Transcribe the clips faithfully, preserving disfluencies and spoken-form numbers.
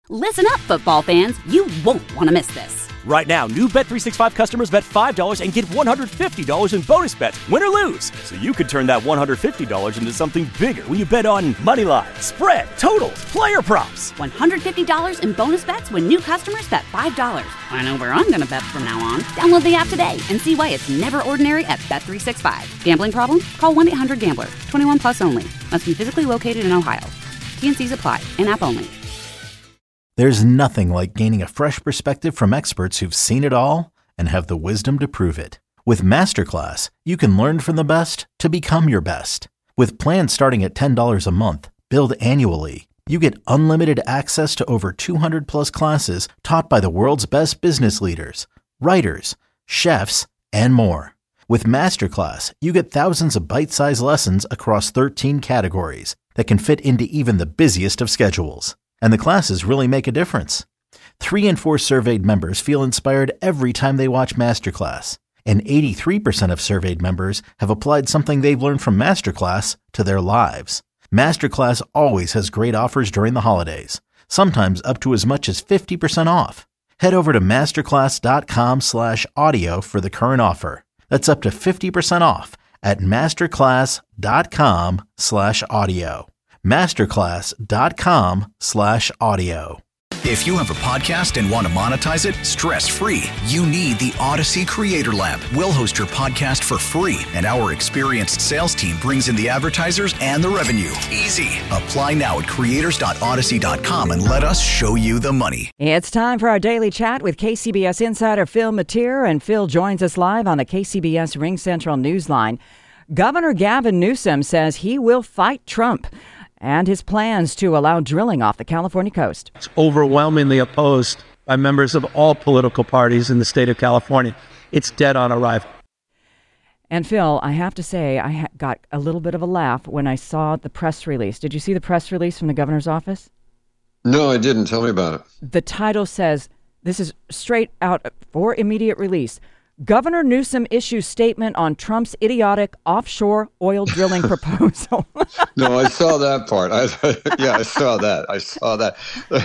Listen up, football fans. You won't want to miss this. Right now, new Bet three sixty-five customers bet five dollars and get one hundred fifty dollars in bonus bets, win or lose. So you could turn that one hundred fifty dollars into something bigger when you bet on money line, spread, totals, player props. one hundred fifty dollars in bonus bets when new customers bet five dollars. I know where I'm going to bet from now on. Download the app today and see why it's never ordinary at Bet three sixty-five. Gambling problem? Call one eight hundred gambler. twenty-one plus only. Must be physically located in Ohio. T N Cs apply. In-app only. There's nothing like gaining a fresh perspective from experts who've seen it all and have the wisdom to prove it. With Masterclass, you can learn from the best to become your best. With plans starting at ten dollars a month, billed annually, you get unlimited access to over two hundred plus classes taught by the world's best business leaders, writers, chefs, and more. With Masterclass, you get thousands of bite-sized lessons across thirteen categories that can fit into even the busiest of schedules. And the classes really make a difference. Three in four surveyed members feel inspired every time they watch Masterclass. And eighty-three percent of surveyed members have applied something they've learned from Masterclass to their lives. Masterclass always has great offers during the holidays, sometimes up to as much as fifty percent off. Head over to masterclass.com slash audio for the current offer. That's up to fifty percent off at masterclass.com slash audio. masterclass.com slash audio. If you have a podcast and want to monetize it stress-free, you need the Odyssey Creator Lab. We'll host your podcast for free, and our experienced sales team brings in the advertisers and the revenue. Easy. Apply now at creators dot odyssey dot com and let us show you the money. It's time for our daily chat with K C B S insider Phil Matier, and Phil joins us live on the K C B S Ring Central Newsline. Governor Gavin Newsom says he will fight Trump and his plans to allow drilling off the California coast. It's overwhelmingly opposed by members of all political parties in the state of California. It's dead on arrival. And Phil, I have to say, I ha- got a little bit of a laugh when I saw the press release. Did you see the press release from the governor's office? No, I didn't. Tell me about it. The title says, this is straight out for immediate release. Governor Newsom issues statement on Trump's idiotic offshore oil drilling proposal. No, I saw that part. I, yeah, I saw that. I saw that.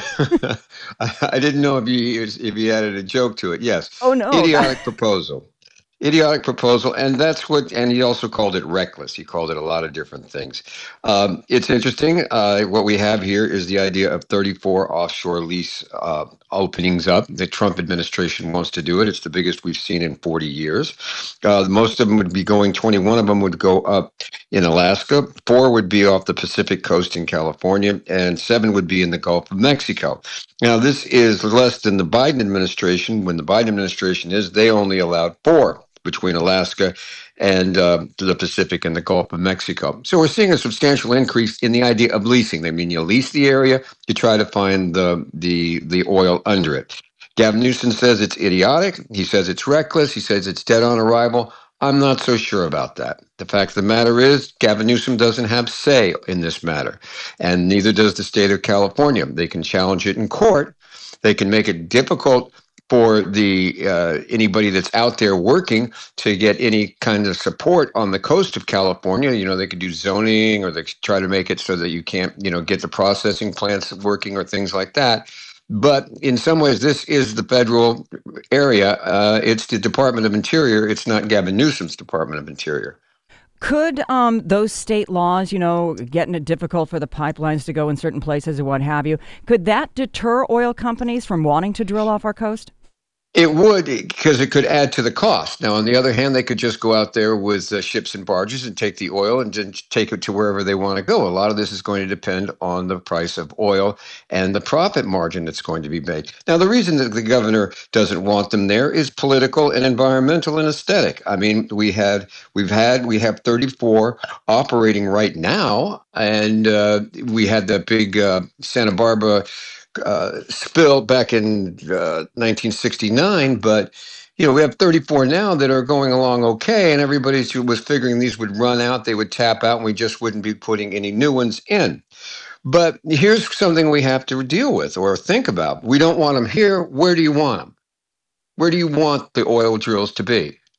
I, I didn't know if you if you added a joke to it. Yes. Oh no. Idiotic proposal. Idiotic proposal, and that's what. And he also called it reckless. He called it a lot of different things. Um, it's interesting. Uh, what we have here is the idea of thirty-four offshore lease uh, openings up. The Trump administration wants to do it. It's the biggest we've seen in forty years. Uh, most of them would be going. twenty-one of them would go up in Alaska. Four would be off the Pacific coast in California, and seven would be in the Gulf of Mexico. Now, this is less than the Biden administration. When the Biden administration is, they only allowed four between Alaska and uh, the Pacific and the Gulf of Mexico. So we're seeing a substantial increase in the idea of leasing. I mean, you lease the area, you try to find the the the oil under it. Gavin Newsom says it's idiotic. He says it's reckless. He says it's dead on arrival. I'm not so sure about that. The fact of the matter is, Gavin Newsom doesn't have say in this matter, and neither does the state of California. They can challenge it in court. They can make it difficult for the uh, anybody that's out there working to get any kind of support on the coast of California. You know, they could do zoning, or they could try to make it so that you can't, you know, get the processing plants working or things like that. But in some ways, this is the federal area. Uh, it's the Department of Interior. It's not Gavin Newsom's Department of Interior. Could um, those state laws, you know, getting it difficult for the pipelines to go in certain places and what have you, could that deter oil companies from wanting to drill off our coast? It would, because it could add to the cost. Now, on the other hand, they could just go out there with uh, ships and barges and take the oil and then take it to wherever they want to go. A lot of this is going to depend on the price of oil and the profit margin that's going to be made. Now, the reason that the governor doesn't want them there is political and environmental and aesthetic. I mean, we had, we've had, we have thirty-four operating right now, and uh, we had that big uh, Santa Barbara Uh, spill back in uh, nineteen sixty-nine, but you know we have thirty-four now that are going along okay, and everybody was figuring these would run out, they would tap out, and we just wouldn't be putting any new ones in. But here's something we have to deal with or think about. We don't want them here. Where do you want them? Where do you want the oil drills to be?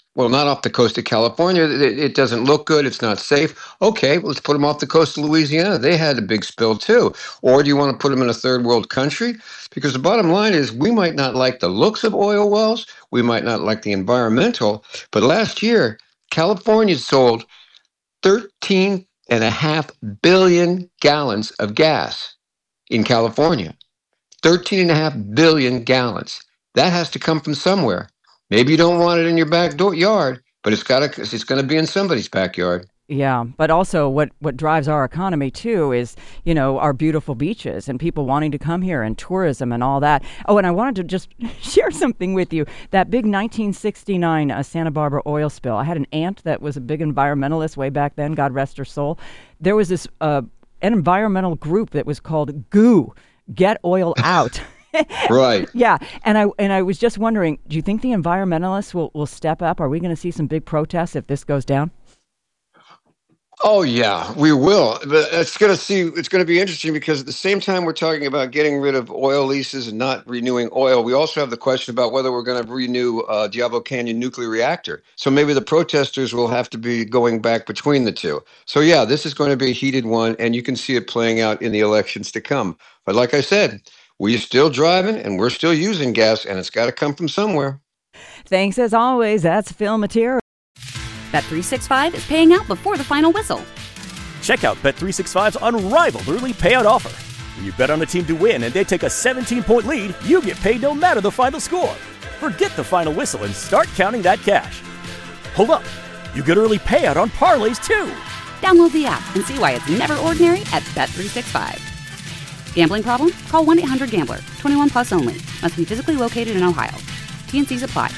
Well, not off the coast of California. It, it doesn't look good. It's not safe. Okay, well, let's put them off the coast of Louisiana. They had a big spill too. Or do you want to put them in a third world country? Because the bottom line is we might not like the looks of oil wells. We might not like the environmental. But last year, California sold thirteen and a half billion gallons of gas in California. thirteen and a half billion gallons. That has to come from somewhere. Maybe you don't want it in your back door yard, but it's got to, it's going to be in somebody's backyard. Yeah, but also what, what drives our economy, too, is, you know, our beautiful beaches and people wanting to come here and tourism and all that. Oh, and I wanted to just share something with you. That big nineteen sixty-nine uh, Santa Barbara oil spill. I had an aunt that was a big environmentalist way back then, God rest her soul. There was this uh, an environmental group that was called G O O, Get Oil Out. Right. Yeah. And I and I was just wondering, do you think the environmentalists will, will step up? Are we going to see some big protests if this goes down? Oh, yeah, we will. But it's going to see. It's going to be interesting because at the same time we're talking about getting rid of oil leases and not renewing oil, we also have the question about whether we're going to renew uh, Diablo Canyon nuclear reactor. So maybe the protesters will have to be going back between the two. So, yeah, this is going to be a heated one, and you can see it playing out in the elections to come. But like I said, we're still driving and we're still using gas, and it's got to come from somewhere. Thanks as always. That's Phil Matier. Bet three sixty-five is paying out before the final whistle. Check out Bet three sixty-five's unrivaled early payout offer. When you bet on a team to win and they take a seventeen-point lead, you get paid no matter the final score. Forget the final whistle and start counting that cash. Hold up. You get early payout on parlays, too. Download the app and see why it's never ordinary at Bet three sixty-five. Gambling problem? Call one eight hundred gambler. twenty-one plus only. Must be physically located in Ohio. T and C's apply.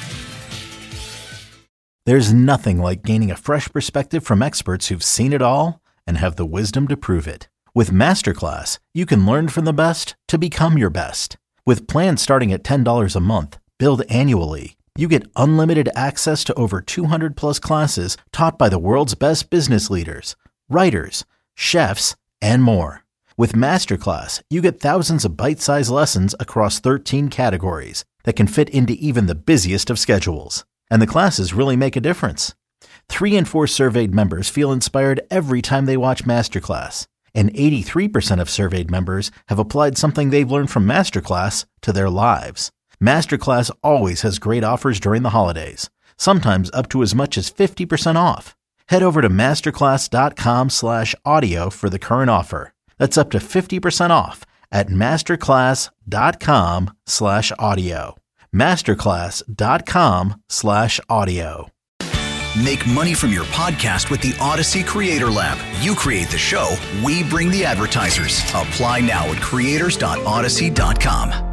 There's nothing like gaining a fresh perspective from experts who've seen it all and have the wisdom to prove it. With Masterclass, you can learn from the best to become your best. With plans starting at ten dollars a month, billed annually, you get unlimited access to over two hundred plus classes taught by the world's best business leaders, writers, chefs, and more. With Masterclass, you get thousands of bite-sized lessons across thirteen categories that can fit into even the busiest of schedules. And the classes really make a difference. Three in four surveyed members feel inspired every time they watch Masterclass. And eighty-three percent of surveyed members have applied something they've learned from Masterclass to their lives. Masterclass always has great offers during the holidays, sometimes up to as much as fifty percent off. Head over to masterclass.com slash audio for the current offer. That's up to fifty percent off at masterclass.com slash audio. Masterclass.com slash audio. Make money from your podcast with the Odyssey Creator Lab. You create the show, we bring the advertisers. Apply now at creators dot odyssey dot com.